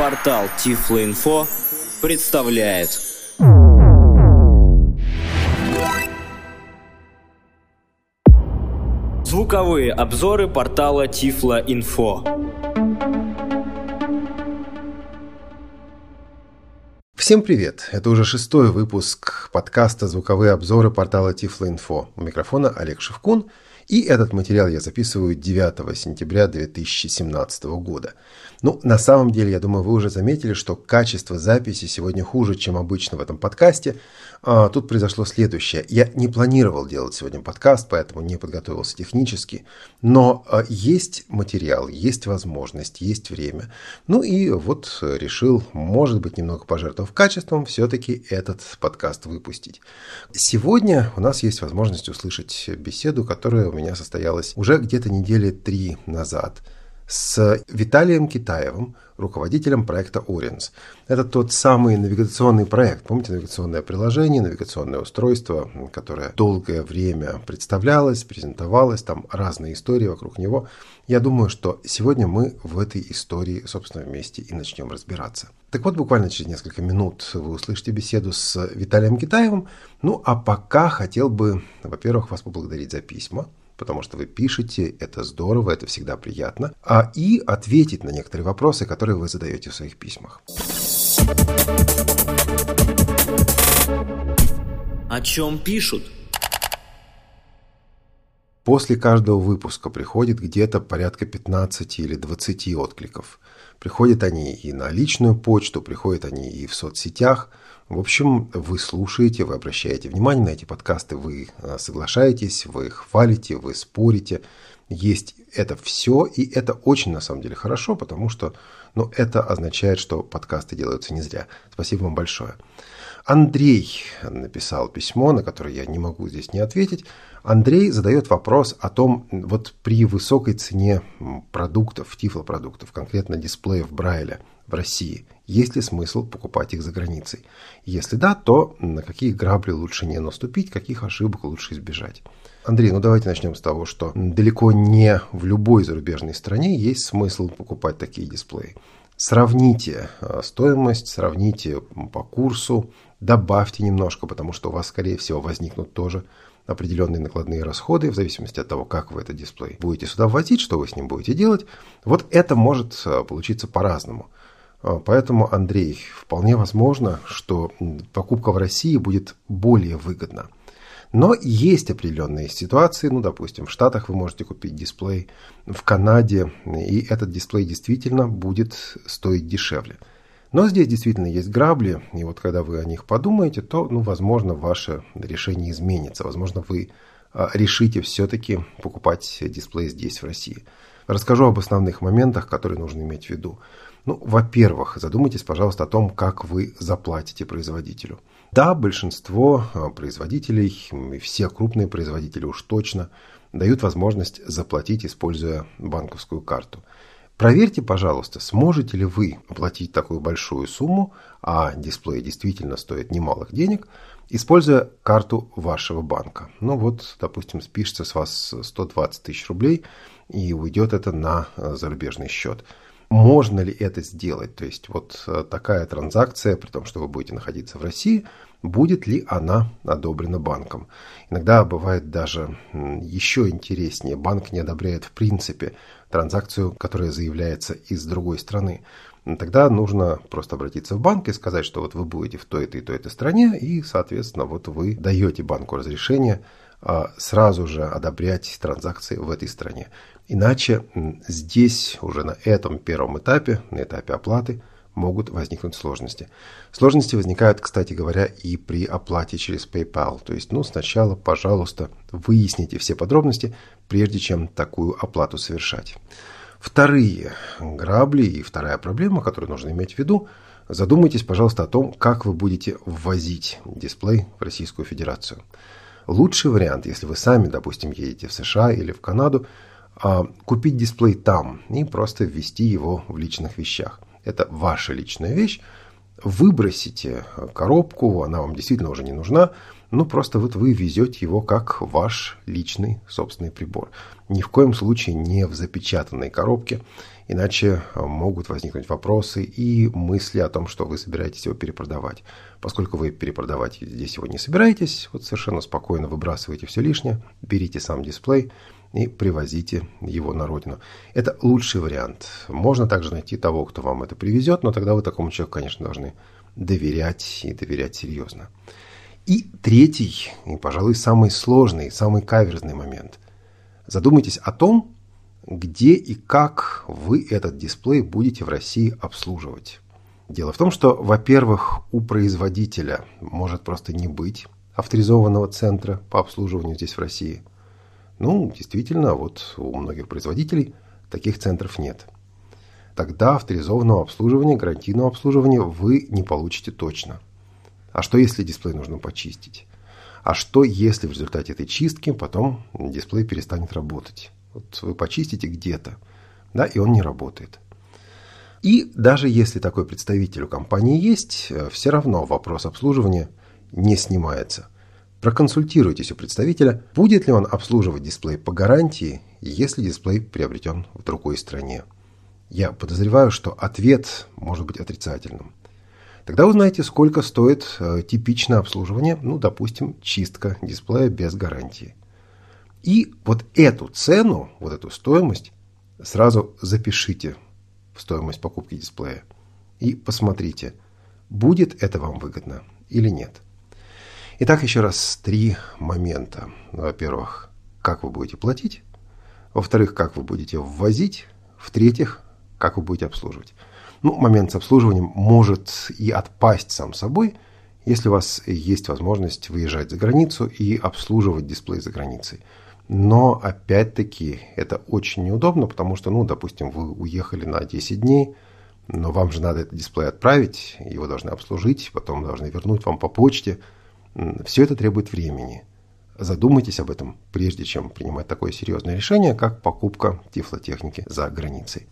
Портал Тифлоинфо представляет звуковые обзоры портала Тифлоинфо. Всем привет! Это уже 6-й выпуск подкаста «Звуковые обзоры» портала Тифлоинфо. У микрофона Олег Шевкун, и этот материал я записываю 9 сентября 2017 года. На самом деле, я думаю, вы уже заметили, что качество записи сегодня хуже, чем обычно в этом подкасте. Тут произошло следующее. Я не планировал делать сегодня подкаст, поэтому не подготовился технически. Но есть материал, есть возможность, есть время. И вот решил, может быть, немного пожертвовав качеством, все-таки этот подкаст выпустить. Сегодня у нас есть возможность услышать беседу, которая у меня состоялась уже где-то недели 3 назад с Виталием Китаевым, руководителем проекта Oriens. Это тот самый навигационный проект. Помните, навигационное приложение, навигационное устройство, которое долгое время представлялось, презентовалось, там разные истории вокруг него. Я думаю, что сегодня мы в этой истории, собственно, вместе и начнем разбираться. Так вот, буквально через несколько минут вы услышите беседу с Виталием Китаевым. А пока хотел бы, во-первых, вас поблагодарить за письма, потому что вы пишете, это здорово, это всегда приятно, и ответить на некоторые вопросы, которые вы задаете в своих письмах. О чем пишут? После каждого выпуска приходит где-то порядка 15 или 20 откликов. Приходят они и на личную почту, приходят они и в соцсетях. В общем, вы слушаете, вы обращаете внимание на эти подкасты, вы соглашаетесь, вы их хвалите, вы спорите. Есть это все, и это очень, на самом деле, хорошо, потому что это означает, что подкасты делаются не зря. Спасибо вам большое. Андрей написал письмо, на которое я не могу здесь не ответить. Андрей задает вопрос о том, при высокой цене продуктов, тифлопродуктов, конкретно дисплеев Брайля в России, есть ли смысл покупать их за границей? Если да, то на какие грабли лучше не наступить, каких ошибок лучше избежать? Андрей, давайте начнем с того, что далеко не в любой зарубежной стране есть смысл покупать такие дисплеи. Сравните стоимость, сравните по курсу, добавьте немножко, потому что у вас, скорее всего, возникнут тоже определенные накладные расходы, в зависимости от того, как вы этот дисплей будете сюда вводить, что вы с ним будете делать. Это может получиться по-разному. Поэтому, Андрей, вполне возможно, что покупка в России будет более выгодна. Но есть определенные ситуации, допустим, в Штатах вы можете купить дисплей, в Канаде, и этот дисплей действительно будет стоить дешевле. Но здесь действительно есть грабли, и когда вы о них подумаете, то, возможно, ваше решение изменится. Возможно, вы решите все-таки покупать дисплей здесь, в России. Расскажу об основных моментах, которые нужно иметь в виду. Во-первых, задумайтесь, пожалуйста, о том, как вы заплатите производителю. Да, большинство производителей, и все крупные производители уж точно, дают возможность заплатить, используя банковскую карту. Проверьте, пожалуйста, сможете ли вы оплатить такую большую сумму, а дисплей действительно стоит немалых денег, используя карту вашего банка. Допустим, спишется с вас 120 тысяч рублей, и уйдет это на зарубежный счет. Можно ли это сделать? То есть такая транзакция, при том, что вы будете находиться в России, будет ли она одобрена банком? Иногда бывает даже еще интереснее. Банк не одобряет в принципе транзакцию, которая заявляется из другой страны. Тогда нужно просто обратиться в банк и сказать, что вы будете в той-то и той-то стране, и, соответственно, вы даете банку разрешение сразу же одобрять транзакции в этой стране. Иначе здесь уже на этом первом этапе, на этапе оплаты, могут возникнуть сложности. Сложности возникают, кстати говоря, и при оплате через PayPal. То есть, сначала, пожалуйста, выясните все подробности, прежде чем такую оплату совершать. Вторые грабли и вторая проблема, которую нужно иметь в виду, задумайтесь, пожалуйста, о том, как вы будете ввозить дисплей в Российскую Федерацию. Лучший вариант, если вы сами, допустим, едете в США или в Канаду, купить дисплей там и просто ввести его в личных вещах. Это ваша личная вещь. Выбросите коробку, она вам действительно уже не нужна. Просто вы везете его как ваш личный собственный прибор. Ни в коем случае не в запечатанной коробке. Иначе могут возникнуть вопросы и мысли о том, что вы собираетесь его перепродавать. Поскольку вы перепродавать здесь его не собираетесь, вот совершенно спокойно выбрасываете все лишнее, берите сам дисплей и привозите его на родину. Это лучший вариант. Можно также найти того, кто вам это привезет, но тогда вы такому человеку, конечно, должны доверять и доверять серьезно. И третий, и, пожалуй, самый сложный, самый каверзный момент. Задумайтесь о том, где и как вы этот дисплей будете в России обслуживать. Дело в том, что, во-первых, у производителя может просто не быть авторизованного центра по обслуживанию здесь в России. Действительно, вот у многих производителей таких центров нет. Тогда авторизованного обслуживания, гарантийного обслуживания вы не получите точно. А что, если дисплей нужно почистить? А что, если в результате этой чистки потом дисплей перестанет работать? Вот вы почистите где-то, и он не работает. И даже если такой представитель у компании есть, все равно вопрос обслуживания не снимается. Проконсультируйтесь у представителя, будет ли он обслуживать дисплей по гарантии, если дисплей приобретен в другой стране. Я подозреваю, что ответ может быть отрицательным. Тогда узнаете, сколько стоит типичное обслуживание, допустим, чистка дисплея без гарантии. И вот эту цену, вот эту стоимость сразу запишите в стоимость покупки дисплея и посмотрите, будет это вам выгодно или нет. Итак, еще раз 3 момента. Во-первых, как вы будете платить. Во-вторых, как вы будете ввозить. В-третьих, как вы будете обслуживать. Момент с обслуживанием может и отпасть сам собой, если у вас есть возможность выезжать за границу и обслуживать дисплей за границей. Но, опять-таки, это очень неудобно, потому что, допустим, вы уехали на 10 дней, но вам же надо этот дисплей отправить, его должны обслужить, потом должны вернуть вам по почте. Все это требует времени. Задумайтесь об этом, прежде чем принимать такое серьезное решение, как покупка тифлотехники за границей.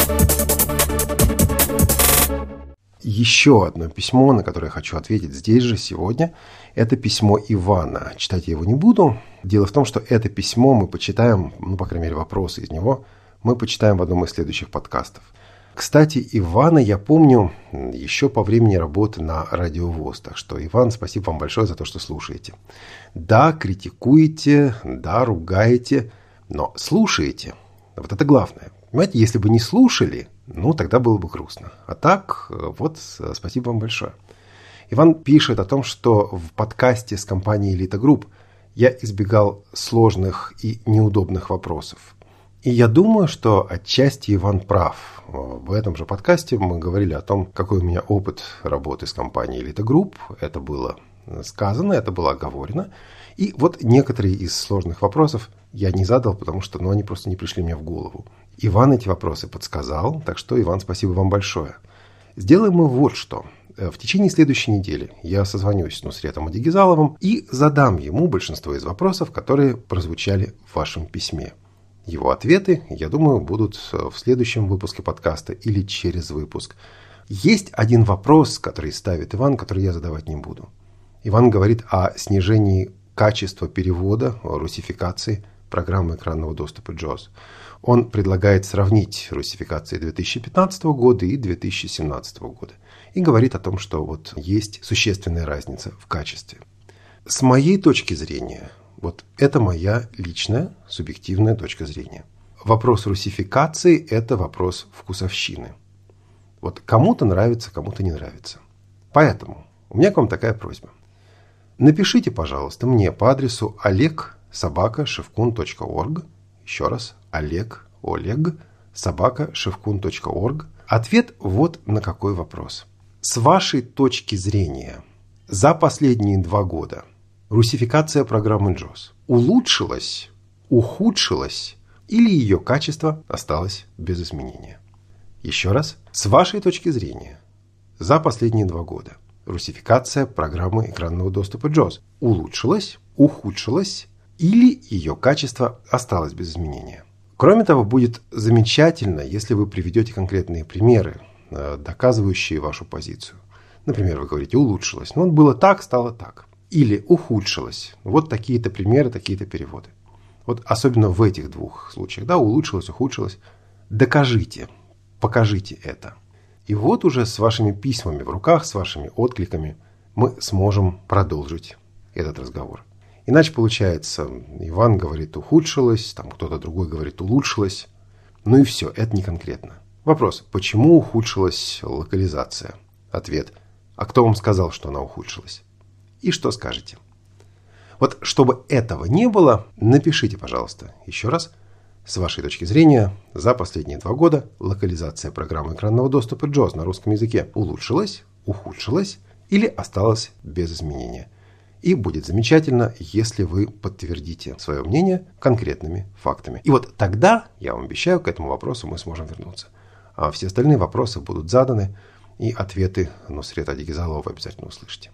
Еще одно письмо, на которое я хочу ответить здесь же, сегодня, это письмо Ивана. Читать я его не буду. Дело в том, что это письмо мы почитаем, по крайней мере, вопросы из него, мы почитаем в одном из следующих подкастов. Кстати, Ивана я помню еще по времени работы на Радио ВОС. Так что, Иван, спасибо вам большое за то, что слушаете. Да, критикуете, да, ругаете, но слушаете. Вот это главное. Понимаете, если бы не слушали, тогда было бы грустно. А так, спасибо вам большое. Иван пишет о том, что в подкасте с компанией Elite Group я избегал сложных и неудобных вопросов. И я думаю, что отчасти Иван прав. В этом же подкасте мы говорили о том, какой у меня опыт работы с компанией Elite Group. Это было сказано, это было оговорено. И вот некоторые из сложных вопросов я не задал, потому что они просто не пришли мне в голову. Иван эти вопросы подсказал, так что, Иван, спасибо вам большое. Сделаем мы вот что. В течение следующей недели я созвонюсь с Нусретом Адигизаловым и задам ему большинство из вопросов, которые прозвучали в вашем письме. Его ответы, я думаю, будут в следующем выпуске подкаста или через выпуск. Есть один вопрос, который ставит Иван, который я задавать не буду. Иван говорит о снижении качества перевода, о русификации программы экранного доступа JAWS. Он предлагает сравнить русификации 2015 года и 2017 года. И говорит о том, что есть существенная разница в качестве. С моей точки зрения, это моя личная, субъективная точка зрения. Вопрос русификации – это вопрос вкусовщины. Кому-то нравится, кому-то не нравится. Поэтому у меня к вам такая просьба. Напишите, пожалуйста, мне по адресу oleg@shevkun.org. Еще раз, oleg@shevkun.org. Ответ на какой вопрос. С вашей точки зрения, за последние 2 года русификация программы JAWS улучшилась, ухудшилась или ее качество осталось без изменения? Еще раз, с вашей точки зрения, за последние 2 года русификация программы экранного доступа JAWS улучшилась, ухудшилась или ее качество осталось без изменения? Кроме того, будет замечательно, если вы приведете конкретные примеры, доказывающие вашу позицию. Например, вы говорите «улучшилось», было так, стало так. Или «ухудшилось». Такие-то примеры, такие-то переводы. Особенно в этих 2 случаях. Улучшилось, ухудшилось. Докажите, покажите это. И вот уже с вашими письмами в руках, с вашими откликами мы сможем продолжить этот разговор. Иначе получается, Иван говорит ухудшилось, там кто-то другой говорит улучшилось. Ну и все, это не конкретно. Вопрос, почему ухудшилась локализация? Ответ, а кто вам сказал, что она ухудшилась? И что скажете? Вот чтобы этого не было, напишите, пожалуйста, еще раз, с вашей точки зрения, за последние 2 года локализация программы экранного доступа JAWS на русском языке улучшилась, ухудшилась или осталась без изменения. И будет замечательно, если вы подтвердите свое мнение конкретными фактами. И вот тогда, я вам обещаю, к этому вопросу мы сможем вернуться. А все остальные вопросы будут заданы, и ответы Нусрета Адигизалова вы обязательно услышите.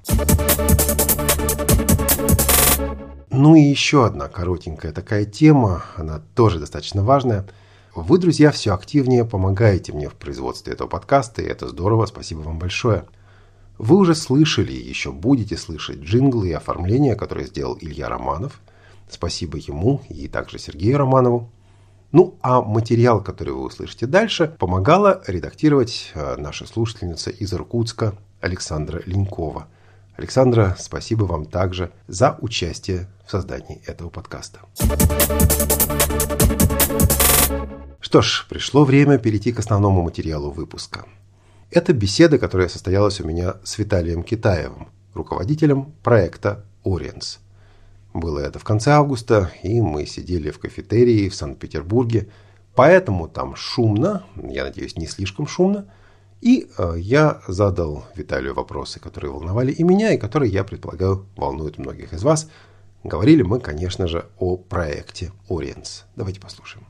Ну и еще одна коротенькая такая тема, она тоже достаточно важная. Вы, друзья, все активнее помогаете мне в производстве этого подкаста, и это здорово, спасибо вам большое. Вы уже слышали и еще будете слышать джинглы и оформления, которые сделал Илья Романов. Спасибо ему и также Сергею Романову. Ну, а материал, который вы услышите дальше, помогала редактировать наша слушательница из Иркутска Александра Ленькова. Александра, спасибо вам также за участие в создании этого подкаста. Что ж, пришло время перейти к основному материалу выпуска. Это беседа, которая состоялась у меня с Виталием Китаевым, руководителем проекта Oriens. Было это в конце августа, и мы сидели в кафетерии в Санкт-Петербурге, поэтому там шумно, я надеюсь, не слишком шумно, и я задал Виталию вопросы, которые волновали и меня, и которые, я предполагаю, волнуют многих из вас. Говорили мы, конечно же, о проекте Oriens. Давайте послушаем.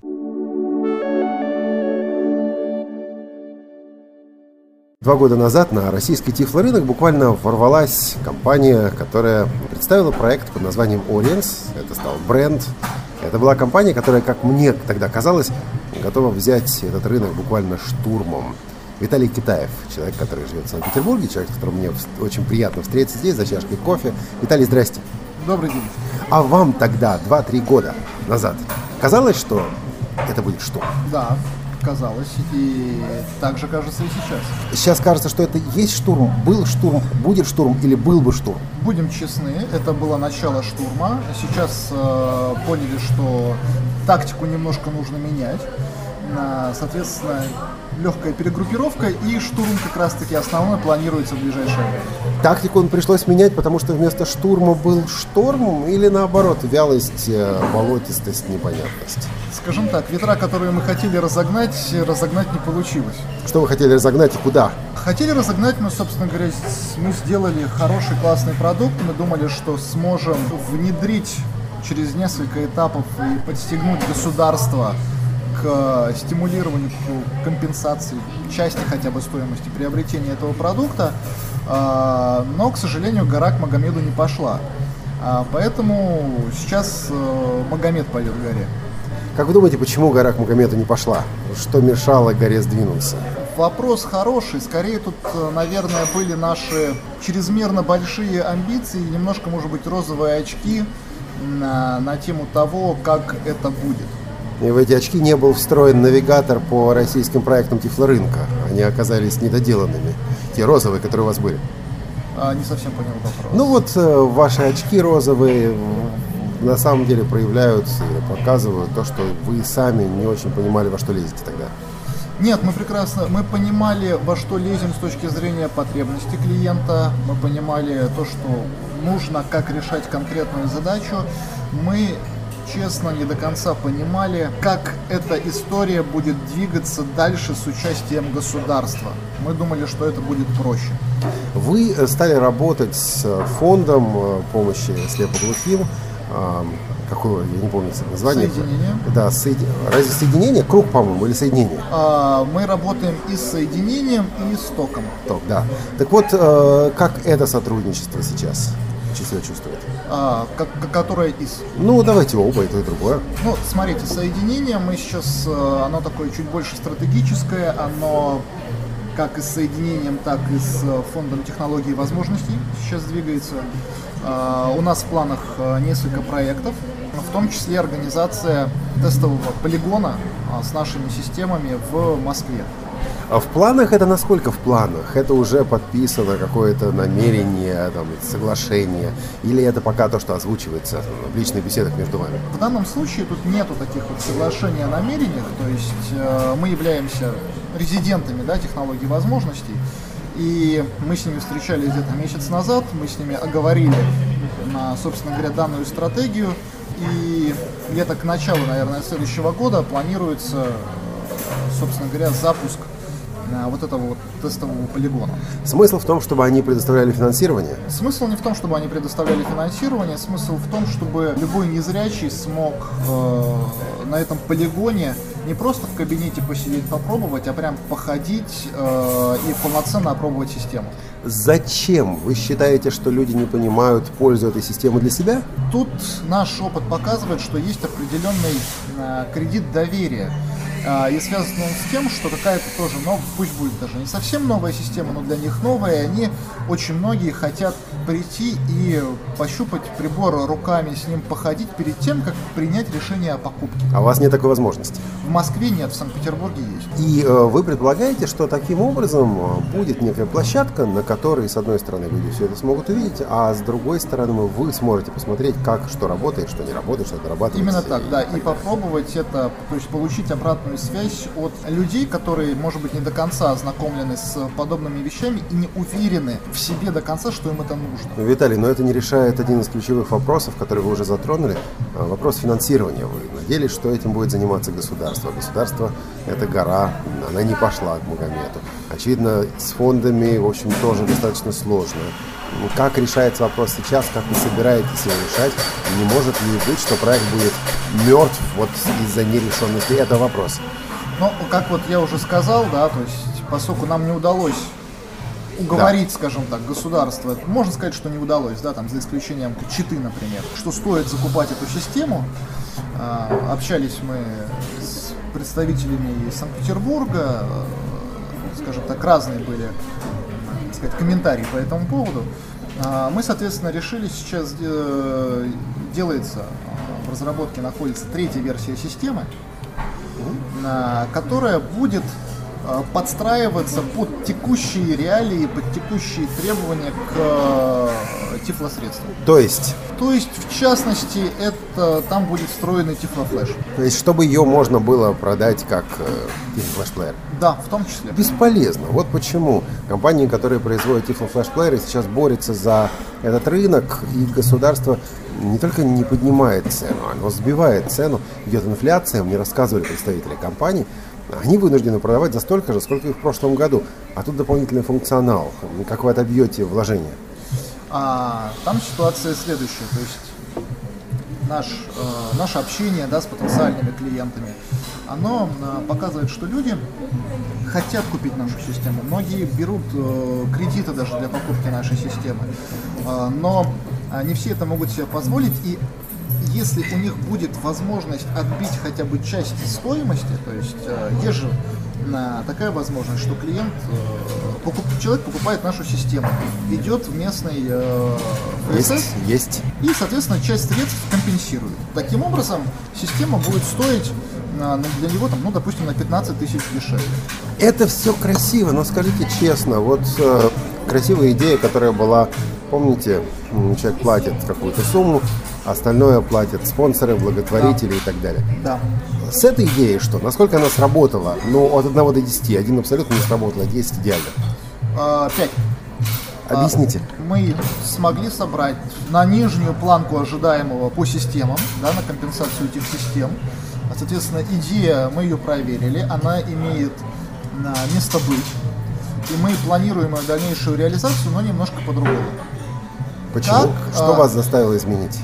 Два года назад на российский тифлорынок буквально ворвалась компания, которая представила проект под названием Oriens. Это стал бренд. Это была компания, которая, как мне тогда казалось, готова взять этот рынок буквально штурмом. Виталий Китаев, человек, который живет в Санкт-Петербурге, человек, с которым мне очень приятно встретиться здесь за чашкой кофе. Виталий, здрасте. Добрый день. А вам тогда, 2-3 года назад, казалось, что это будет штурм? Да, казалось, и так же кажется и сейчас. Сейчас кажется, что это есть штурм, был штурм, будет штурм или был бы штурм? Будем честны, это было начало штурма. Сейчас поняли, что тактику немножко нужно менять. Соответственно, легкая перегруппировка, и штурм как раз-таки основной планируется в ближайшее время. Тактику он пришлось менять, потому что вместо штурма был шторм, или наоборот, вялость, болотистость, непонятность? Скажем так, ветра, которые мы хотели разогнать не получилось. Что вы хотели разогнать и куда? Хотели разогнать мы, собственно говоря, мы сделали хороший, классный продукт. Мы думали, что сможем внедрить через несколько этапов и подстегнуть государство к стимулированию, к компенсации части хотя бы стоимости приобретения этого продукта, но, к сожалению, гора к Магомеду не пошла. Поэтому сейчас Магомед пойдет к горе. Как вы думаете, почему гора к Магомеду не пошла? Что мешало горе сдвинуться? Вопрос хороший. Скорее тут, наверное, были наши чрезмерно большие амбиции и немножко, может быть, розовые очки на тему того, как это будет. И в эти очки не был встроен навигатор по российским проектам тифлорынка. Они оказались недоделанными. Те розовые, которые у вас были. Не совсем понял вопрос. Ну вот ваши очки розовые на самом деле проявляют и показывают то, что вы сами не очень понимали, во что лезете тогда. Нет, мы понимали, во что лезем с точки зрения потребностей клиента. Мы понимали то, что нужно, как решать конкретную задачу. Мы честно, не до конца понимали, как эта история будет двигаться дальше с участием государства. Мы думали, что это будет проще. Вы стали работать с фондом помощи слепоглухим. Какое, я не помню название. Соединение. Да, разве соединение? Круг, по-моему, или соединение? Мы работаем и с соединением, и с током. Ток, да. Так вот, как это сотрудничество сейчас себя чувствует? Которое из? Ну, давайте оба, и то, и другое. Ну, смотрите, соединение мы сейчас, оно такое чуть больше стратегическое, оно как и с соединением, так и с фондом технологий и возможностей сейчас двигается. У нас в планах несколько проектов, в том числе организация тестового полигона с нашими системами в Москве. А в планах это насколько в планах? Это уже подписано какое-то намерение, там, соглашение? Или это пока то, что озвучивается в личных беседах между вами? В данном случае тут нету таких вот соглашений о намерениях, то есть мы являемся резидентами, да, технологий возможностей, и мы с ними встречались где-то месяц назад, мы с ними оговорили, собственно говоря, данную стратегию, и где-то к началу, наверное, следующего года планируется, собственно говоря, запуск вот этого вот тестового полигона. Смысл в том, чтобы они предоставляли финансирование? Смысл не в том, чтобы они предоставляли финансирование, смысл в том, чтобы любой незрячий смог на этом полигоне не просто в кабинете посидеть, попробовать, а прям походить и полноценно опробовать систему. Зачем? Вы считаете, что люди не понимают пользу этой системы для себя? Тут наш опыт показывает, что есть определенный кредит доверия. И связан он с тем, что какая-то тоже, пусть будет даже не совсем новая система, но для них новая, и они, очень многие хотят прийти и пощупать прибор руками, с ним походить перед тем, как принять решение о покупке. А у вас нет такой возможности? В Москве нет, в Санкт-Петербурге есть. И вы предполагаете, что таким образом будет некая площадка, на которой, с одной стороны, люди все это смогут увидеть, а с другой стороны, вы сможете посмотреть, как что работает, что не работает, что дорабатывается. Именно так, да, и попробовать это, то есть получить обратную связь от людей, которые, может быть, не до конца ознакомлены с подобными вещами и не уверены в себе до конца, что им это нужно. Виталий, но это не решает один из ключевых вопросов, который вы уже затронули, вопрос финансирования. Вы надеялись, что этим будет заниматься государство. Государство – это гора, она не пошла к Магомету. Очевидно, с фондами, в общем, тоже достаточно сложно. Как решается вопрос сейчас, как вы собираетесь его решать? Не может ли быть, что проект будет мертв вот из-за нерешенности? Это вопрос. Ну, как вот я уже сказал, да, то есть, поскольку нам не удалось уговорить, скажем так, государство, можно сказать, что не удалось, да, там, за исключением Читы, например, что стоит закупать эту систему. Общались мы с представителями из Санкт-Петербурга, скажем так, разные были, так сказать, комментарии по этому поводу. Мы, соответственно, решили, сейчас делается, в разработке находится третья версия системы, которая будет подстраиваться под текущие реалии, под текущие требования к тифлосредствам. То есть, в частности, там будет встроенный тифлофлеш. То есть, чтобы ее можно было продать как тифлофлеш-плеер? Да, в том числе. Бесполезно. Вот почему компании, которые производят тифлофлеш-плееры, сейчас борются за этот рынок, и государство не только не поднимает цену, оно сбивает цену, идет инфляция. Мне рассказывали представители компаний, они вынуждены продавать за столько же, сколько и в прошлом году. А тут дополнительный функционал. Как вы отобьете вложения? Там ситуация следующая. То есть наше общение, да, с потенциальными клиентами, оно показывает, что люди хотят купить нашу систему. Многие берут кредиты даже для покупки нашей системы. Но не все это могут себе позволить. И если у них будет возможность отбить хотя бы часть стоимости, то есть есть же такая возможность, что человек покупает нашу систему, идет в местный ФСС есть. И, соответственно, часть средств компенсирует. Таким образом, система будет стоить для него, допустим, на 15 тысяч дешевле. Это все красиво, но скажите честно, вот красивая идея, которая была, помните, человек платит какую-то сумму, остальное платят спонсоры, благотворители и так далее. Да. С этой идеей что? Насколько она сработала? От 1 до 10. 1 абсолютно не сработал, а 10 идеально. 5. Объясните. Мы смогли собрать на нижнюю планку ожидаемого по системам, да, на компенсацию этих систем. Соответственно, идея, мы ее проверили, она имеет место быть. И мы планируем ее дальнейшую реализацию, но немножко по-другому. Почему? Что вас заставило изменить?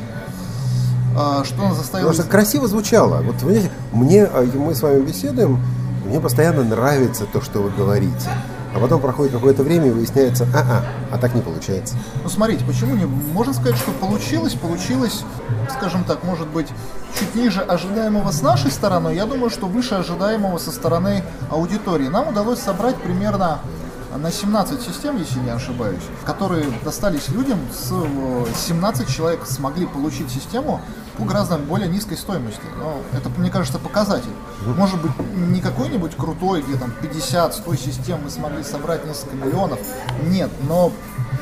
Что нас заставило... Потому что красиво звучало. Вот, мы с вами беседуем, мне постоянно нравится то, что вы говорите. А потом проходит какое-то время и выясняется, а так не получается. Ну, смотрите, почему не... Можно сказать, что получилось, скажем так, может быть, чуть ниже ожидаемого с нашей стороны, я думаю, что выше ожидаемого со стороны аудитории. Нам удалось собрать примерно на 17 систем, если не ошибаюсь, которые достались людям, 17 человек смогли получить систему по гораздо более низкой стоимости. Но это, мне кажется, показатель. Может быть, не какой-нибудь крутой, где там 50-100 систем мы смогли собрать несколько миллионов. Нет, но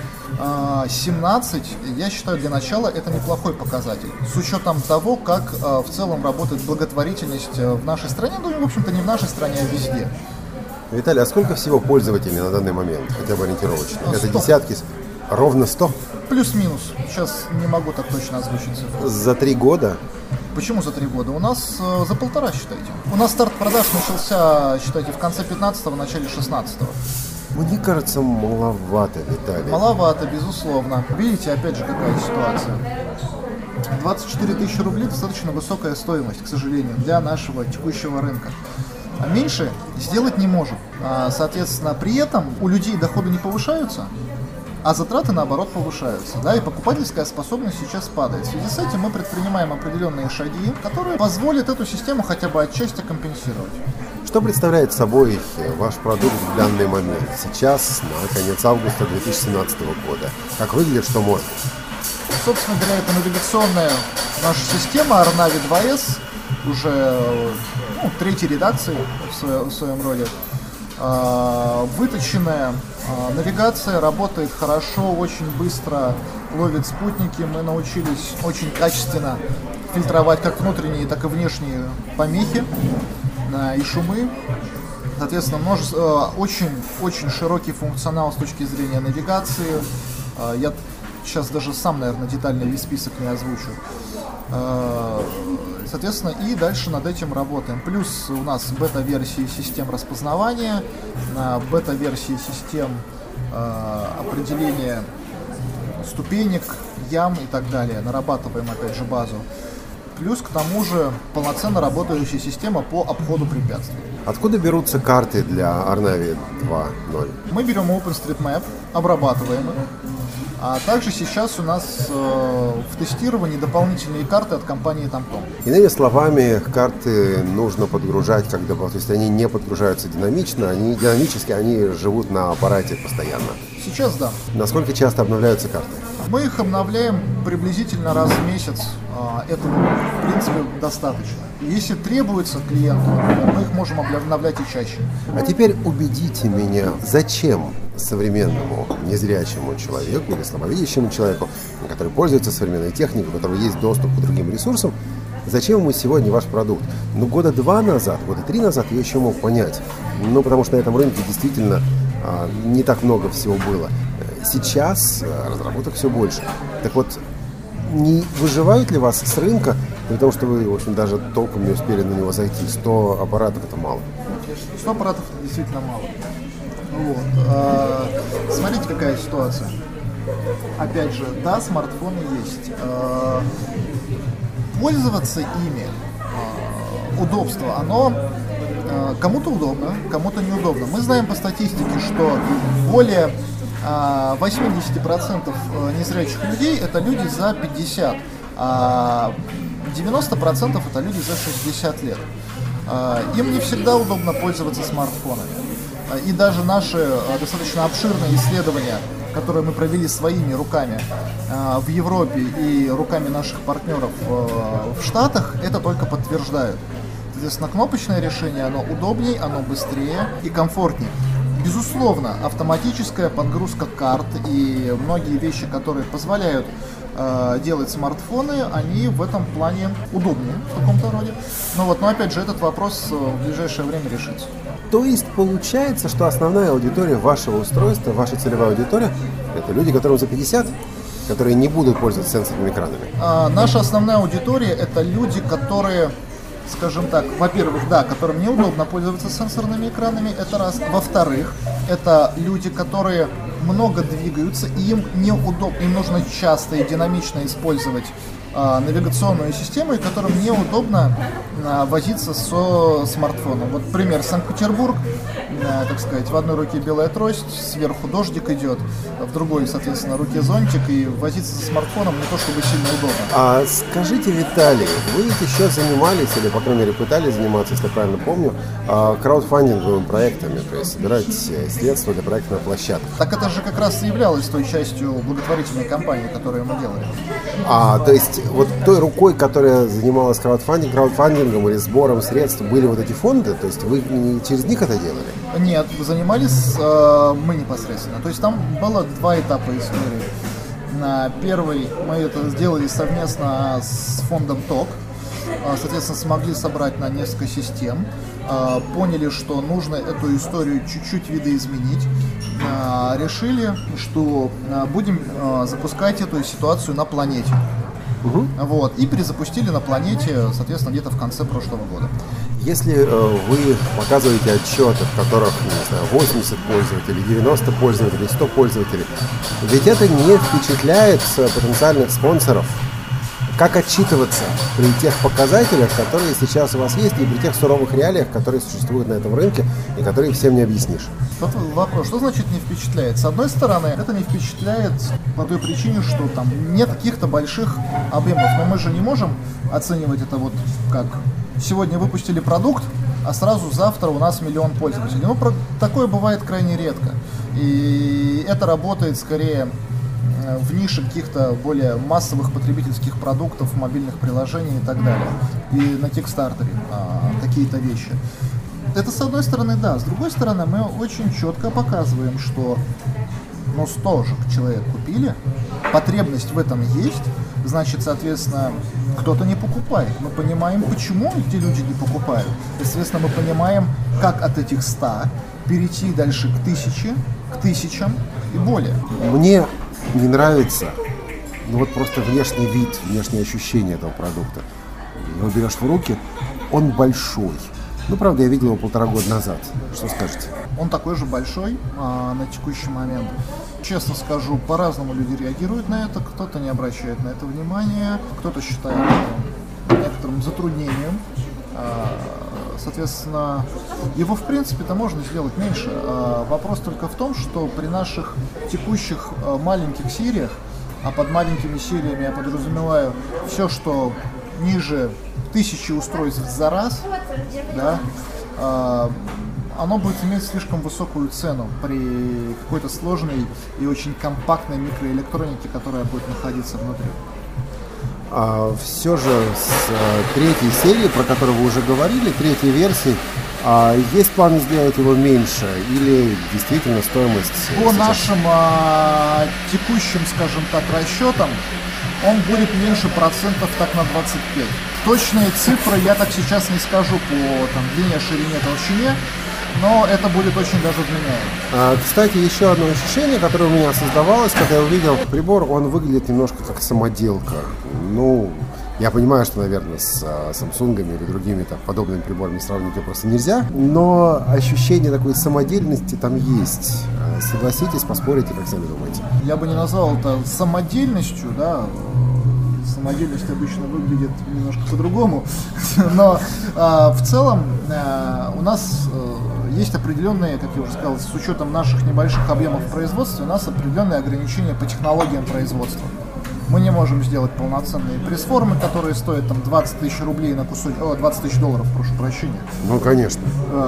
17, я считаю, для начала это неплохой показатель. С учетом того, как в целом работает благотворительность в нашей стране, ну, в общем-то, не в нашей стране, а везде. Виталий, а сколько всего пользователей на данный момент, хотя бы ориентировочно? 100. Это десятки, ровно 100? Плюс-минус. Сейчас не могу так точно озвучить цифру. За 3 года? Почему за 3 года? У нас за 1,5, считайте. У нас старт продаж начался, считайте, в конце 15-го, начале 16-го. Мне кажется, маловато, Виталий. Маловато, безусловно. Видите, опять же, какая ситуация. 24 тысячи рублей достаточно высокая стоимость, к сожалению, для нашего текущего рынка. А меньше сделать не можем. Соответственно, при этом у людей доходы не повышаются, а затраты, наоборот, повышаются. Да, и покупательская способность сейчас падает. В связи с этим мы предпринимаем определенные шаги, которые позволят эту систему хотя бы отчасти компенсировать. Что представляет собой ваш продукт в данный момент? Сейчас, на конец августа 2017 года. Как выглядит, что может? Собственно говоря, это навигационная наша система Arnavi 2S, уже третьей редакции в своем роде. Выточенная навигация, работает хорошо, очень быстро ловит спутники. Мы научились очень качественно фильтровать как внутренние, так и внешние помехи и шумы. Соответственно, очень широкий функционал с точки зрения навигации. Я сейчас даже сам, наверное, детально весь список не озвучу. Соответственно, и дальше над этим работаем. Плюс у нас бета-версии систем распознавания, бета-версии систем определения ступенек, ям и так далее. Нарабатываем, опять же, базу. Плюс к тому же полноценно работающая система по обходу препятствий. Откуда берутся карты для Arnavi 2.0? Мы берем OpenStreetMap, обрабатываем их. А также сейчас у нас в тестировании дополнительные карты от компании TomTom. Иными словами, карты нужно подгружать, то есть они не подгружаются динамично, динамически они живут на аппарате постоянно. Сейчас да. Насколько часто обновляются карты? Мы их обновляем приблизительно раз в месяц. Этого, в принципе, достаточно. Если требуется клиенту, мы их можем обновлять и чаще. А теперь убедите меня, зачем современному незрячему человеку или слабовидящему человеку, который пользуется современной техникой, у которого есть доступ к другим ресурсам, зачем ему сегодня ваш продукт? Года 2 назад, года 3 назад я еще мог понять. Потому что на этом рынке действительно не так много всего было. Сейчас разработок все больше. Так вот, не выживают ли вас с рынка, потому что вы, в общем, даже толком не успели на него зайти? 100 аппаратов это мало. 100 аппаратов это действительно мало. Вот. Смотрите, какая ситуация. Опять же, да, смартфоны есть. Пользоваться ими, удобство, оно кому-то удобно, кому-то неудобно. Мы знаем по статистике, что более 80% незрячих людей это люди за 50, а 90% это люди за 60 лет. Им не всегда удобно пользоваться смартфонами. И даже наши достаточно обширные исследования, которые мы провели своими руками в Европе и руками наших партнеров в Штатах, это только подтверждают. Соответственно, кнопочное решение, оно удобнее, оно быстрее и комфортнее. Безусловно, автоматическая подгрузка карт и многие вещи, которые позволяют делать смартфоны, они в этом плане удобнее в каком-то роде. Но опять же, этот вопрос в ближайшее время решится. То есть получается, что основная аудитория вашего устройства, ваша целевая аудитория, это люди, которым за 50, которые не будут пользоваться сенсорными экранами? Наша основная аудитория это люди, которые, скажем так, во-первых, да, которым неудобно пользоваться сенсорными экранами, это раз. Во-вторых, это люди, которые много двигаются, и им неудобно, им нужно часто и динамично использовать навигационную систему, и которым неудобно возиться со смартфоном. Вот пример: Санкт-Петербург, так сказать, в одной руке белая трость, сверху дождик идет, в другой, соответственно, руке зонтик, и возиться со смартфоном не то чтобы сильно удобно. А скажите, Виталий, вы ведь еще занимались, или, по крайней мере, пытались заниматься, если я правильно помню, краудфандинговыми проектами, то есть собирать средства для проекта на площадке. Так это же как раз и являлось той частью благотворительной кампании, которую мы делали. То есть вот той рукой, которая занималась краудфандингом или сбором средств, были вот эти фонды, то есть вы не через них это делали? Нет, занимались мы непосредственно. То есть там было два этапа истории. Первый мы это сделали совместно с фондом ТОК. Соответственно, смогли собрать на несколько систем. Поняли, что нужно эту историю чуть-чуть видоизменить. Решили, что будем запускать эту ситуацию на планете. Вот, и перезапустили на планете, соответственно, где-то в конце прошлого года. Если вы показываете отчеты, в которых, не знаю, 80 пользователей, 90 пользователей, 100 пользователей, ведь это не впечатляет потенциальных спонсоров. Как отчитываться при тех показателях, которые сейчас у вас есть, и при тех суровых реалиях, которые существуют на этом рынке, и которые всем не объяснишь? Вот вопрос, что значит не впечатляет? С одной стороны, это не впечатляет по той причине, что там нет каких-то больших объемов. Но мы же не можем оценивать это вот как сегодня выпустили продукт, а сразу завтра у нас миллион пользователей. Ну, такое бывает крайне редко. И это работает скорее в нише каких-то более массовых потребительских продуктов, мобильных приложений и так далее. И на Кикстартере какие-то вещи. Это с одной стороны, да. С другой стороны, мы очень четко показываем, что 100 же человек купили, потребность в этом есть, значит, соответственно, кто-то не покупает. Мы понимаем, почему эти люди не покупают. И, соответственно, мы понимаем, как от этих 100 перейти дальше к 1000, к 1000 и более. Мне не нравится, вот просто внешний вид, внешнее ощущение этого продукта. Его берешь в руки, он большой. Правда, я видел его 1,5 года назад. Что скажете? Он такой же большой на текущий момент. Честно скажу, по-разному люди реагируют на это. Кто-то не обращает на это внимания, кто-то считает это некоторым затруднением. Соответственно, его в принципе-то можно сделать меньше. Вопрос только в том, что при наших текущих маленьких сериях, а под маленькими сериями я подразумеваю все, что ниже 1000 устройств за раз, да, оно будет иметь слишком высокую цену при какой-то сложной и очень компактной микроэлектронике, которая будет находиться внутри. Все же с третьей серии, про которую вы уже говорили, третьей версии, есть план сделать его меньше или действительно стоимость? По нашим текущим, скажем так, расчетам, он будет меньше процентов так на 25. Точные цифры я так сейчас не скажу по длине, ширине, толщине, но это будет очень даже вменяемо. Кстати, еще одно ощущение, которое у меня создавалось, когда я увидел прибор, он выглядит немножко как самоделка. Я понимаю, что, наверное, с Samsung или другими подобными приборами сравнивать его просто нельзя, но ощущение такой самодельности там есть. Согласитесь, поспорите, как сами думаете? Я бы не назвал это самодельностью, да. Самодельность обычно выглядит немножко по-другому, но в целом у нас есть определенные, как я уже сказал, с учетом наших небольших объемов производства, у нас определенные ограничения по технологиям производства. Мы не можем сделать полноценные пресс-формы, которые стоят 20 тысяч рублей на кусочек, 20 тысяч долларов, прошу прощения. Ну, конечно.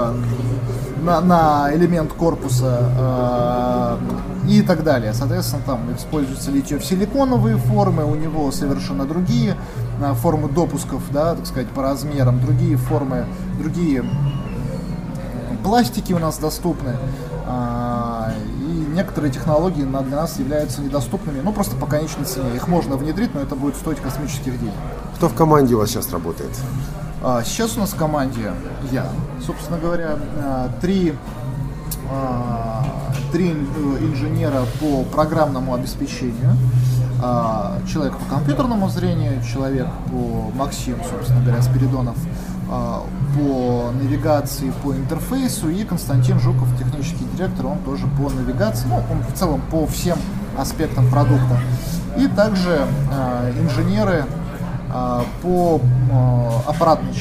На элемент корпуса и так далее. Соответственно, там используются литиево-силиконовые формы, у него совершенно другие формы допусков, да, так сказать, по размерам, другие формы, другие пластики у нас доступны. И некоторые технологии для нас являются недоступными, просто по конечной цене. Их можно внедрить, но это будет стоить космических денег. Кто в команде у вас сейчас работает? Сейчас у нас в команде я, собственно говоря, три инженера по программному обеспечению, человек по компьютерному зрению, человек по Максим, собственно говоря, Спиридонов, по навигации, по интерфейсу, и Константин Жуков, технический директор, он тоже по навигации, он в целом по всем аспектам продукта. И также инженеры по аппаратной части.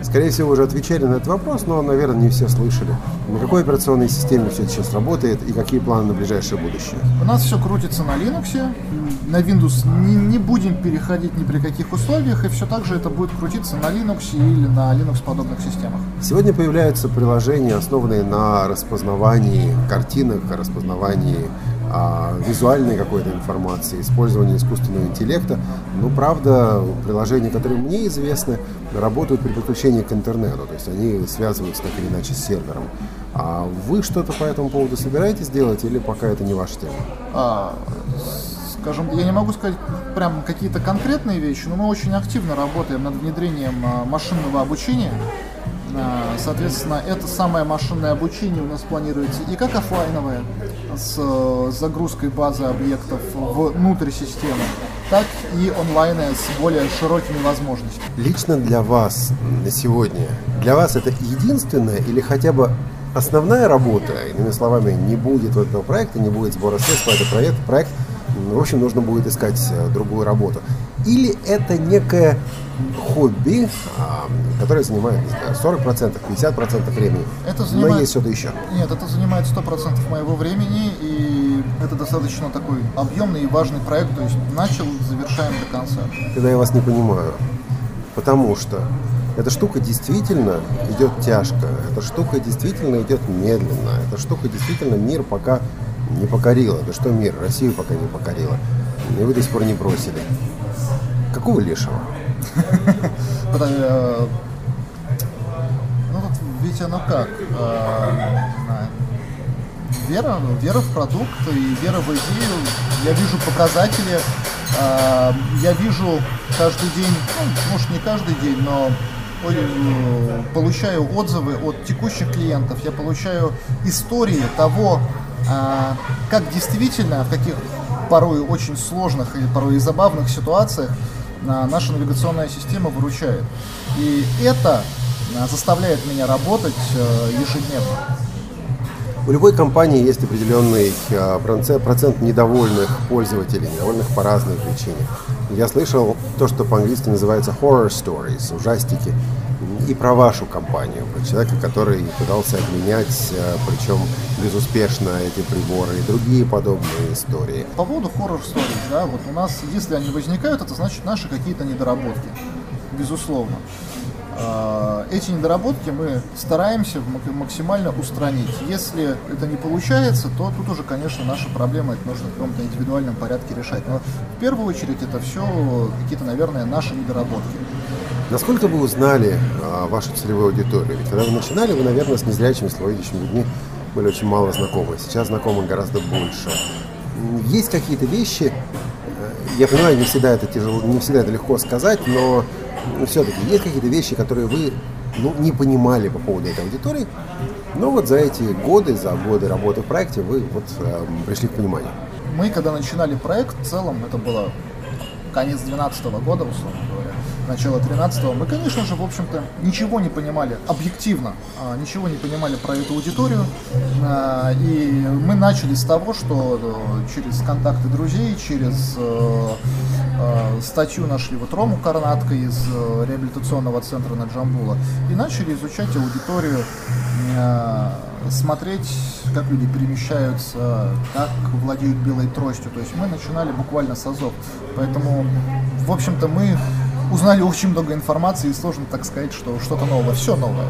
Скорее всего, уже отвечали на этот вопрос, но, наверное, не все слышали. На какой операционной системе все это сейчас работает и какие планы на ближайшее будущее? У нас все крутится на Linux. На Windows не будем переходить ни при каких условиях, и все так же это будет крутиться на Linux или на Linux-подобных системах. Сегодня появляются приложения, основанные на распознавании картинок, распознавании визуальной какой-то информации, использовании искусственного интеллекта. Но, правда, приложения, которые мне известны, работают при подключении к интернету, то есть они связываются так или иначе с сервером. А вы что-то по этому поводу собираетесь делать или пока это не ваша тема? Скажем, я не могу сказать прям какие-то конкретные вещи, но мы очень активно работаем над внедрением машинного обучения. Соответственно, это самое машинное обучение у нас планируется и как офлайновое, с загрузкой базы объектов внутрь системы, так и онлайновое с более широкими возможностями. Лично для вас на сегодня, для вас это единственное или хотя бы основная работа? Иными словами, не будет этого проекта, не будет сбора средств, это проект, в общем, нужно будет искать другую работу. Или это некое хобби, которое занимает 40%, 50% времени, но есть что-то еще? Нет, это занимает 100% моего времени, и это достаточно такой объемный и важный проект, то есть начал, завершаем до конца. Тогда я вас не понимаю, потому что эта штука действительно идет тяжко, эта штука действительно идет медленно, эта штука действительно мир пока не покорила. Да что мир, Россию пока не покорила. И вы до сих пор не бросили. Какого лешего? Ну вот ведь оно как? Вера в продукт и вера в идею. Я вижу показатели, я вижу каждый день, может не каждый день, но получаю отзывы от текущих клиентов, я получаю истории того, как действительно, в каких порой очень сложных и порой и забавных ситуациях наша навигационная система выручает. И это заставляет меня работать ежедневно. У любой компании есть определенный процент недовольных пользователей, недовольных по разным причинам. Я слышал то, что по-английски называется horror stories, ужастики, и про вашу компанию, про человека, который пытался обменять, причем безуспешно, эти приборы и другие подобные истории. По поводу horror stories, да, вот у нас, если они возникают, это значит наши какие-то недоработки, безусловно. Эти недоработки мы стараемся максимально устранить. Если это не получается, то тут уже, конечно, наша проблема, это нужно в каком-то индивидуальном порядке решать. Но в первую очередь это все какие-то, наверное, наши недоработки. Насколько вы узнали вашу целевую аудиторию? Ведь когда вы начинали, вы, наверное, с незрячими, слабовидящими людьми были очень мало знакомы. Сейчас знакомы гораздо больше. Есть какие-то вещи, я понимаю, не всегда это тяжело, не всегда это легко сказать, но все-таки есть какие-то вещи, которые вы не понимали по поводу этой аудитории, но вот за эти годы, за годы работы в проекте вы пришли к пониманию. Мы, когда начинали проект, в целом, это было конец 2012 года, условно говоря, начало 2013, мы, конечно же, в общем-то, ничего не понимали, объективно, ничего не понимали про эту аудиторию, и мы начали с того, что через контакты друзей, через статью нашли Рому Карнатко из реабилитационного центра на Джамбула и начали изучать аудиторию, смотреть, как люди перемещаются, как владеют белой тростью. То есть мы начинали буквально с азов. Поэтому, в общем-то, мы узнали очень много информации, и сложно так сказать, что что-то новое. Все новое.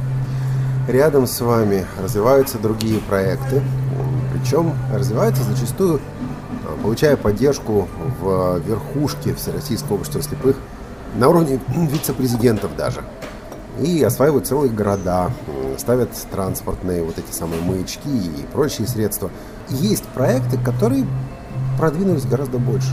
Рядом с вами развиваются другие проекты, причем развиваются зачастую, получая поддержку в верхушке Всероссийского общества слепых, на уровне вице-президентов даже. И осваивают целые города, ставят транспортные вот эти самые маячки и прочие средства. И есть проекты, которые продвинулись гораздо больше.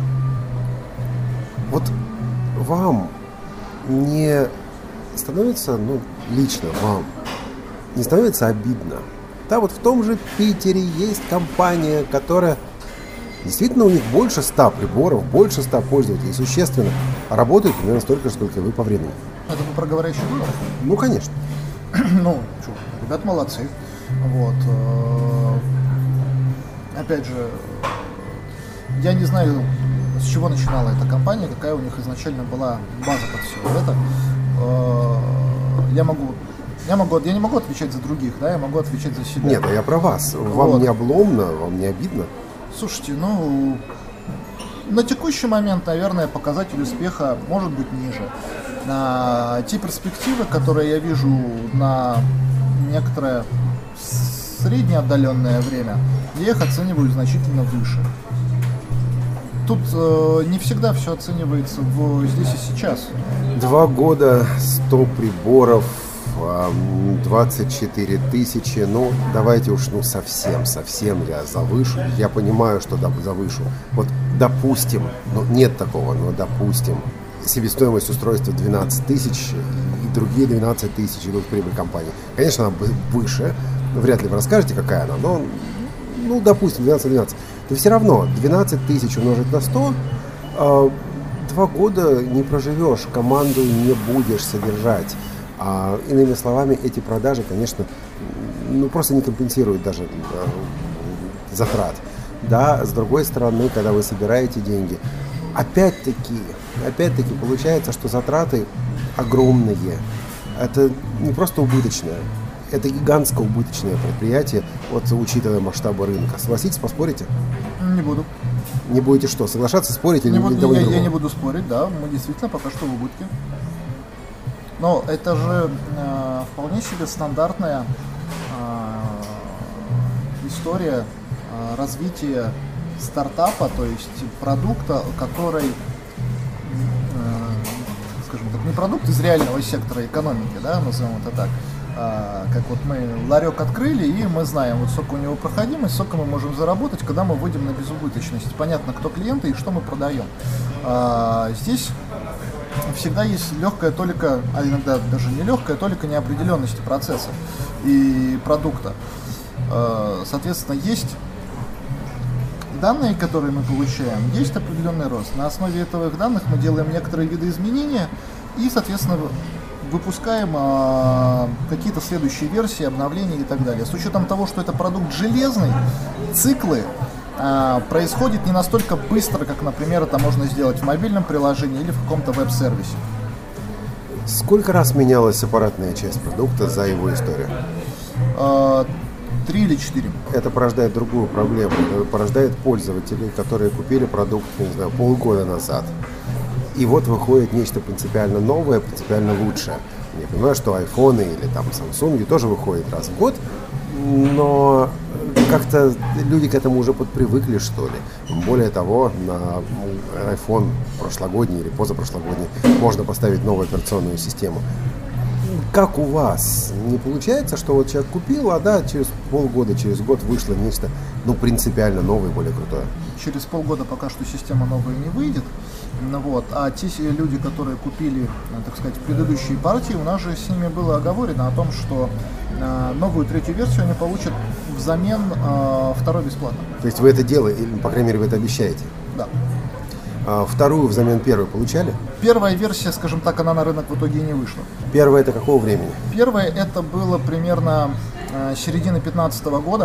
Вот вам не становится, лично вам, не становится обидно? Да, вот в том же Питере есть компания, которая действительно, у них больше 100 приборов, больше 100 пользователей, существенно, а работают примерно столько же, сколько и вы по времени. Это вы про говорящих выборов? Ну, конечно. Ребят молодцы. Вот. Опять же, я не знаю, с чего начинала эта компания, какая у них изначально была база под все это. я не могу отвечать за других, да, я могу отвечать за себя. Нет, а я про вас. Вам не обломно, вам не обидно? Слушайте, на текущий момент, наверное, показатель успеха может быть ниже. Те перспективы, которые я вижу на некоторое среднее отдаленное время, я их оцениваю значительно выше. Тут не всегда все оценивается здесь и сейчас. 2 года, 100 приборов, 24 тысячи, давайте уж совсем я завышу. Я понимаю, что завышу. Вот допустим, нет такого, но допустим, себестоимость устройства 12 тысяч и другие 12 тысяч идут в прибыль компании. Конечно, она выше, вряд ли вы расскажете, какая она, но, допустим, 12. То все равно 12 тысяч умножить на 100, 2 года не проживешь, команду не будешь содержать. Иными словами, эти продажи, конечно, просто не компенсируют даже затрат. Да, с другой стороны, когда вы собираете деньги, опять-таки получается, что затраты огромные. Это не просто убыточное, это гигантское убыточное предприятие, учитывая масштабы рынка. Согласитесь, поспорите? Не буду. Не будете что, соглашаться, спорить или я не буду спорить, да, мы действительно пока что в убытке. Но это же вполне себе стандартная история развития стартапа, то есть продукта, который, скажем так, не продукт из реального сектора экономики, да, назовем это так, как мы ларек открыли, и мы знаем, сколько у него проходимость, сколько мы можем заработать, когда мы выйдем на безубыточность. Понятно, кто клиенты и что мы продаем. Здесь всегда есть легкая толика, а иногда даже не легкая толика неопределенности процесса и продукта. Соответственно, есть данные, которые мы получаем, есть определенный рост. На основе этих данных мы делаем некоторые виды изменения и, соответственно, выпускаем какие-то следующие версии, обновления и так далее. С учетом того, что это продукт железный, циклы происходят не настолько быстро, как, например, это можно сделать в мобильном приложении или в каком-то веб-сервисе. Сколько раз менялась аппаратная часть продукта за его историю? 3 или 4. Это порождает другую проблему. Это порождает пользователей, которые купили продукт, полгода назад. И выходит нечто принципиально новое, принципиально лучшее. Я понимаю, что айфоны или Samsung тоже выходят раз в год, но как-то люди к этому уже подпривыкли, что ли. Более того, на iPhone прошлогодний или позапрошлогодний можно поставить новую операционную систему. Как у вас? Не получается, что человек купил, через полгода, через год вышло нечто принципиально новое, более крутое? Через полгода пока что система новая не выйдет. А те люди, которые купили, так сказать, предыдущие партии, у нас же с ними было оговорено о том, что новую 3-ю версию они получат взамен 2-й бесплатно. То есть вы это делаете, или, по крайней мере, вы это обещаете? Да. 2-ю взамен 1-й получали? Первая версия, скажем так, она на рынок в итоге и не вышла. 1-я это какого времени? 1-я это было примерно середина 2015 года.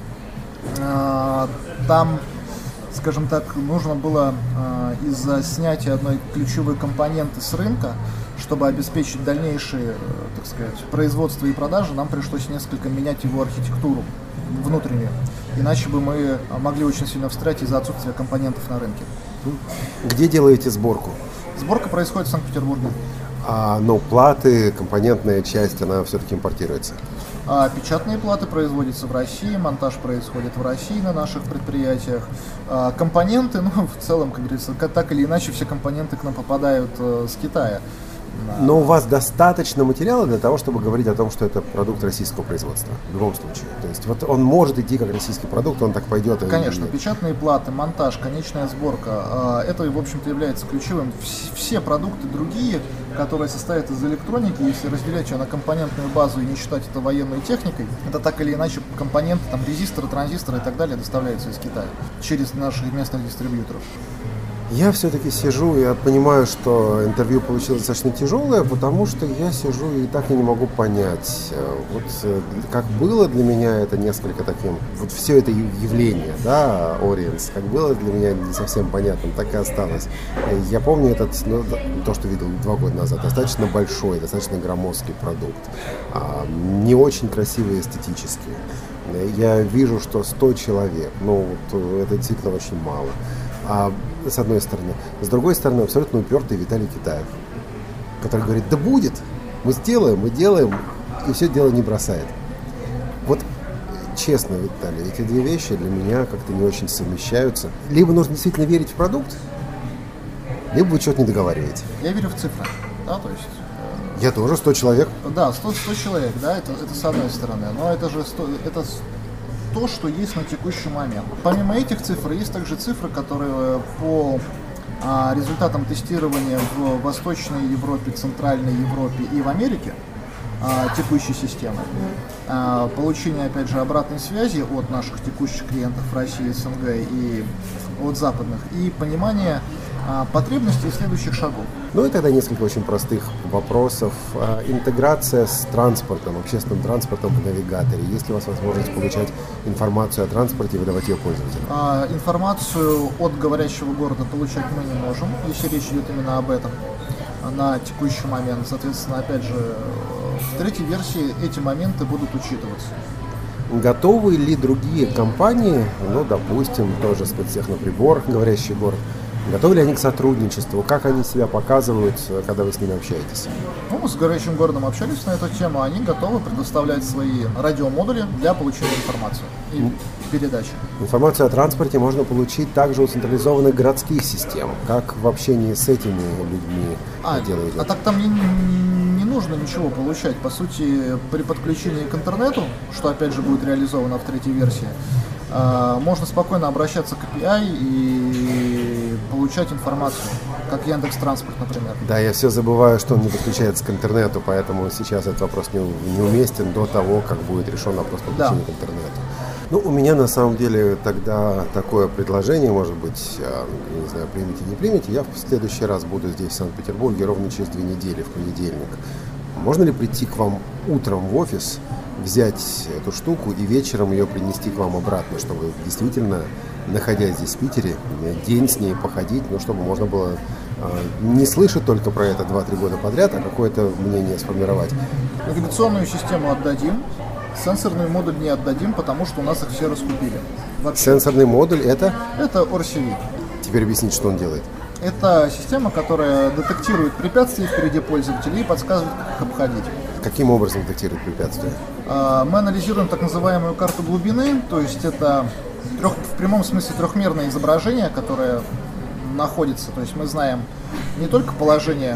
Там, скажем так, нужно было из-за снятия одной ключевой компоненты с рынка, чтобы обеспечить дальнейшее, так сказать, производство и продажи, нам пришлось несколько менять его архитектуру внутреннюю. Иначе бы мы могли очень сильно встрять из-за отсутствия компонентов на рынке. Где делаете сборку? Сборка происходит в Санкт-Петербурге. Но платы, компонентная часть, она все-таки импортируется? Печатные платы производятся в России, монтаж происходит в России на наших предприятиях. Компоненты, в целом, как говорится, так или иначе, все компоненты к нам попадают с Китая. Но у вас достаточно материала для того, чтобы говорить о том, что это продукт российского производства, в любом случае. То есть он может идти как российский продукт, он так пойдет. Конечно, печатные платы, монтаж, конечная сборка, это, в общем-то, является ключевым. Все продукты другие, которые состоят из электроники, если разделять ее на компонентную базу и не считать это военной техникой, это так или иначе компоненты, резисторы, транзисторы и так далее доставляются из Китая через наших местных дистрибьюторов. Я все-таки сижу, я понимаю, что интервью получилось достаточно тяжелое, потому что я сижу и так и не могу понять, вот как было для меня это несколько таким, вот все это явление, да, Oriens, как было для меня не совсем понятным, так и осталось. Я помню то, что видел 2 года назад, достаточно большой, достаточно громоздкий продукт, не очень красивый эстетически. Я вижу, что 100 человек, это действительно очень мало. С одной стороны. С другой стороны, абсолютно упертый Виталий Китаев, который говорит, да будет, мы делаем, и все дело не бросает. Вот честно, Виталий, эти 2 вещи для меня как-то не очень совмещаются. Либо нужно действительно верить в продукт, либо вы что-то не договариваете. Я верю в цифры, да, то есть... Я тоже, 100 человек. Да, 100 человек, да, это с одной стороны, но это же то, что есть на текущий момент. Помимо этих цифр, есть также цифры, которые по результатам тестирования в Восточной Европе, Центральной Европе и в Америке текущей системы, получение, опять же, обратной связи от наших текущих клиентов в России, СНГ и от западных, и понимание потребностей и следующих шагов. Ну и тогда несколько очень простых вопросов. Интеграция с транспортом, общественным транспортом в навигаторе. Есть ли у вас возможность получать информацию о транспорте и выдавать ее пользователям? Информацию от говорящего города получать мы не можем, если речь идет именно об этом на текущий момент. Соответственно, опять же, в 3-й версии эти моменты будут учитываться. Готовы ли другие компании, допустим, тоже спецтехноприбор, говорящий город, готовы ли они к сотрудничеству? Как они себя показывают, когда вы с ними общаетесь? Мы с говорящим городом общались на эту тему. Они готовы предоставлять свои радиомодули для получения информации и передачи. Информацию о транспорте можно получить также у централизованных городских систем. Как в общении с этими людьми делают? Так там не нужно ничего получать. По сути, при подключении к интернету, что опять же будет реализовано в 3-й версии, можно спокойно обращаться к API и получать информацию, как Яндекс.Транспорт, например. Да, я все забываю, что он не подключается к интернету, поэтому сейчас этот вопрос неуместен до того, как будет решен вопрос подключения к интернету. У меня на самом деле тогда такое предложение, может быть, не знаю, примите, не примите, я в следующий раз буду здесь, в Санкт-Петербурге, ровно через 2 недели, в понедельник. Можно ли прийти к вам утром в офис, взять эту штуку и вечером ее принести к вам обратно, чтобы действительно, находясь здесь в Питере, день с ней походить, чтобы можно было не слышать только про это 2-3 года подряд, а какое-то мнение сформировать. Навигационную систему отдадим, сенсорный модуль не отдадим, потому что у нас их все раскупили. Вообще. Сенсорный модуль это? Это ORCV. Теперь объясните, что он делает. Это система, которая детектирует препятствия впереди пользователей и подсказывает, как их обходить. Каким образом детектирует препятствия? Мы анализируем так называемую карту глубины, то есть это в прямом смысле трехмерное изображение, которое находится, то есть мы знаем не только положение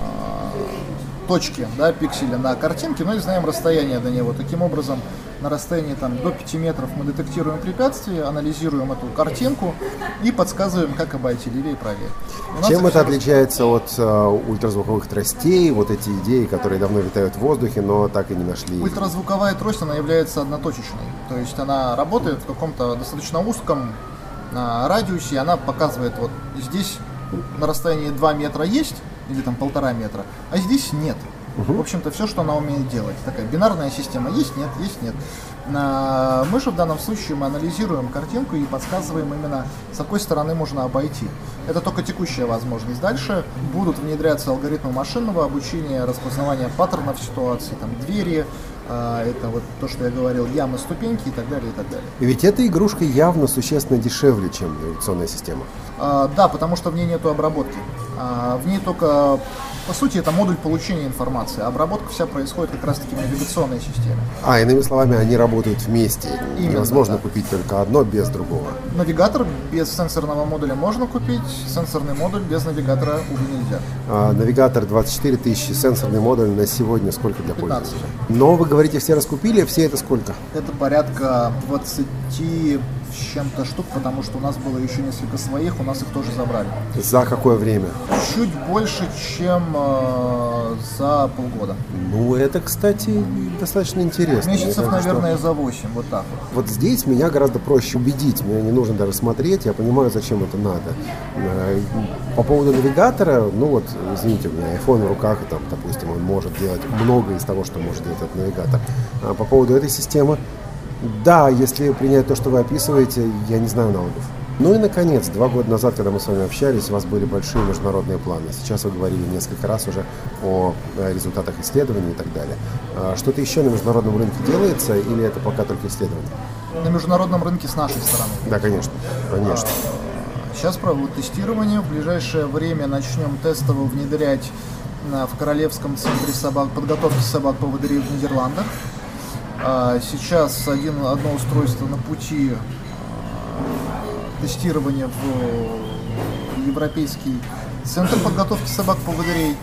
точки, пикселя на картинке, но и знаем расстояние до него. Таким образом, на расстоянии до 5 метров мы детектируем препятствия, анализируем эту картинку и подсказываем, как обойти левее и правее. Чем это отличается от ультразвуковых тростей, вот эти идеи, которые давно витают в воздухе, но так и не нашли? Ультразвуковая трость, она является одноточечной, то есть она работает в каком-то достаточно узком радиусе, она показывает, вот здесь на расстоянии 2 метра есть, или 1,5 метра, а здесь нет. В общем-то, все, что она умеет делать. Такая бинарная система. Есть, нет, есть, нет. Мы же в данном случае мы анализируем картинку и подсказываем именно, с какой стороны можно обойти. Это только текущая возможность. Дальше будут внедряться алгоритмы машинного обучения, распознавания паттернов ситуации, двери, это вот то, что я говорил, ямы, ступеньки и так далее, и так далее. И ведь эта игрушка явно существенно дешевле, чем навигационная система. Да, потому что в ней нету обработки. В ней только, по сути, это модуль получения информации. Обработка вся происходит как раз-таки в навигационной системе. Иными словами, они работают вместе. Именно, невозможно купить только одно без другого. Навигатор без сенсорного модуля можно купить, сенсорный модуль без навигатора, увы, нельзя. Навигатор 24 тысячи, сенсорный модуль на сегодня сколько для 15. пользователя? Но вы говорите, все раскупили, все это сколько? Это порядка 20 с чем-то штук, потому что у нас было еще несколько своих, у нас их тоже забрали. За какое время? Чуть больше, чем за полгода. Ну, это, кстати, достаточно интересно. Месяцев, наверное, за 8, вот так вот. Вот здесь меня гораздо проще убедить, мне не нужно даже смотреть, я понимаю, зачем это надо. По поводу навигатора, ну вот, извините, у меня iPhone в руках, и там, допустим, он может делать многое из того, что может делать этот навигатор. А по поводу этой системы, да, если принять то, что вы описываете, я не знаю налогов. Ну и, наконец, 2 года назад, когда мы с вами общались, у вас были большие международные планы. Сейчас вы говорили несколько раз уже о результатах исследований и так далее. Что-то еще на международном рынке делается или это пока только исследования? На международном рынке с нашей стороны. Да, конечно, конечно. Сейчас проводят тестирование. В ближайшее время начнем тестово внедрять в Королевском центре подготовки собак-поводырей в Нидерландах. Сейчас одно устройство на пути тестирования в Европейский центр подготовки собак-поводырей,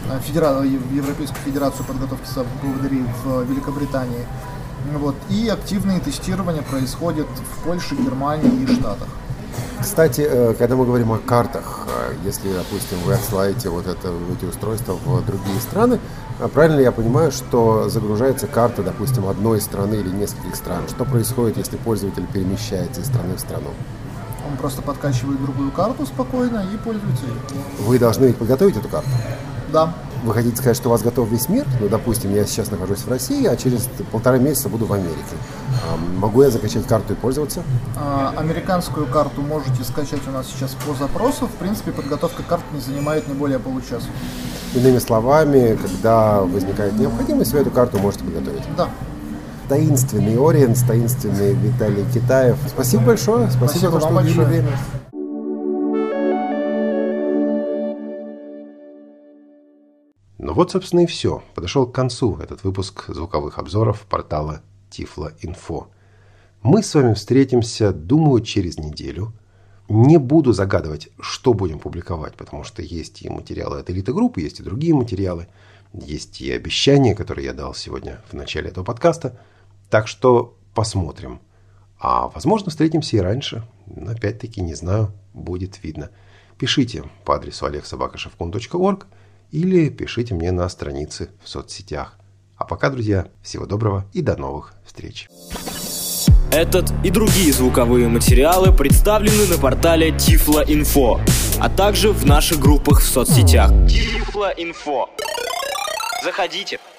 в Европейскую федерацию подготовки собак-поводырей в Великобритании. Вот. И активные тестирования происходят в Польше, Германии и Штатах. Кстати, когда мы говорим о картах, если, допустим, вы отсылаете эти устройства в другие страны, правильно ли я понимаю, что загружается карта, допустим, одной страны или нескольких стран? Что происходит, если пользователь перемещается из страны в страну? Он просто подкачивает другую карту спокойно и пользуется ей. Вы должны ведь подготовить эту карту? Да. Вы хотите сказать, что у вас готов весь мир? Ну, допустим, я сейчас нахожусь в России, а через 1,5 месяца буду в Америке. Могу я закачать карту и пользоваться? Американскую карту можете скачать у нас сейчас по запросу. В принципе, подготовка карт не занимает не более получаса. Иными словами, когда возникает необходимость, вы эту карту можете подготовить? Да. Таинственный Ориенс, таинственный Виталий Китаев. Спасибо большое. Спасибо за то, что уделили время. Ну вот, собственно, и все. Подошел к концу этот выпуск звуковых обзоров портала Tiflo.info. Мы с вами встретимся, думаю, через неделю. Не буду загадывать, что будем публиковать, потому что есть и материалы от Элиты Групп, есть и другие материалы. Есть и обещания, которые я дал сегодня в начале этого подкаста. Так что посмотрим. А возможно, встретимся и раньше. Но опять-таки не знаю, будет видно. Пишите по адресу olegsobakashevkun.org или пишите мне на странице в соцсетях. А пока, друзья, всего доброго и до новых встреч. Этот и другие звуковые материалы представлены на портале Tiflo.info, а также в наших группах в соцсетях. Tiflo.info. Заходите.